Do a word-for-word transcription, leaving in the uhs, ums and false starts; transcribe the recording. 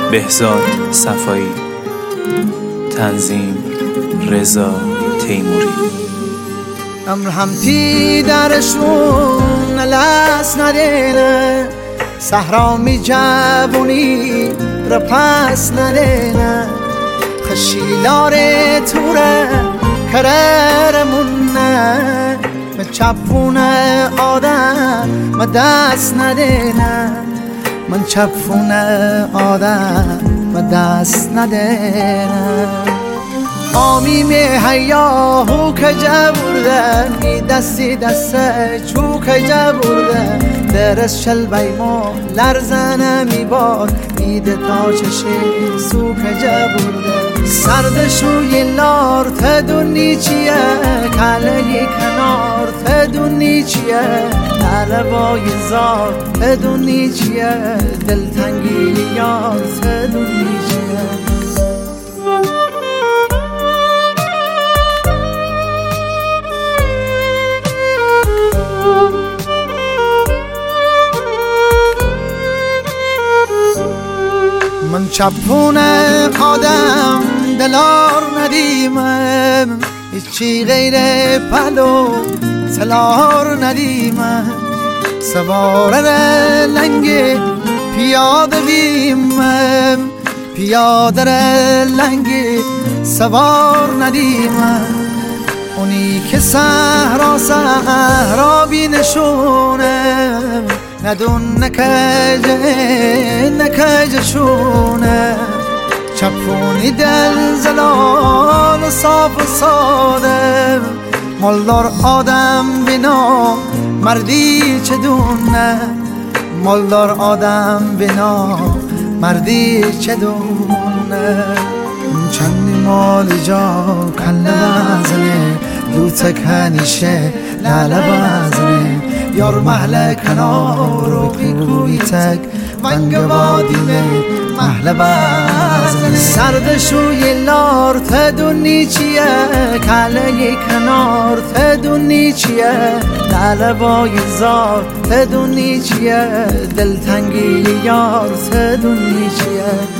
بهزاد صفایی، تنظیم رضا تیموری. امر هم پی درشون لس ندینه، صحرا می جوونی را پس ندینه، خشیلار توره کررمونه، به چپون آدم ما دست ندینه، من چپون آدم ما دست ندینه. آمی می هیاهو که جبورده، می دستی دسته چو که جبورده، درست شل بیمو لرزنه می بار، میده تا چشی سو که جبورده. سردشوی لار تدونی چیه، کلهی کنار تدونی چیه، لبای زار تدونی چیه، دلتنگی یار تدونی چیه. من چپون آدم دلار ندیمم، هیچی غیر پلو تلار ندیمم، سوار لنگ پیاده بیمم، پیاده لنگ سوار ندیمم. اونی که صحرا صحرا بی نشونم، ندون نکجه نکجه شونه، چپونی دل زلال و صاف و ساده، مالدار آدم بنا مردی چه دونه، مالدار آدم بنا مردی چه دونه. چندی مال جا کله بزنه، دوتک هنیشه لاله بزنه، یار محل کنار و بیکوی تک ونگ وادیمه محل بزنه. سردشوی لار تدونی چیه، کله کنار تدونی چیه، لبای زار تدونی چیه، دلتنگی یار تدونی چیه.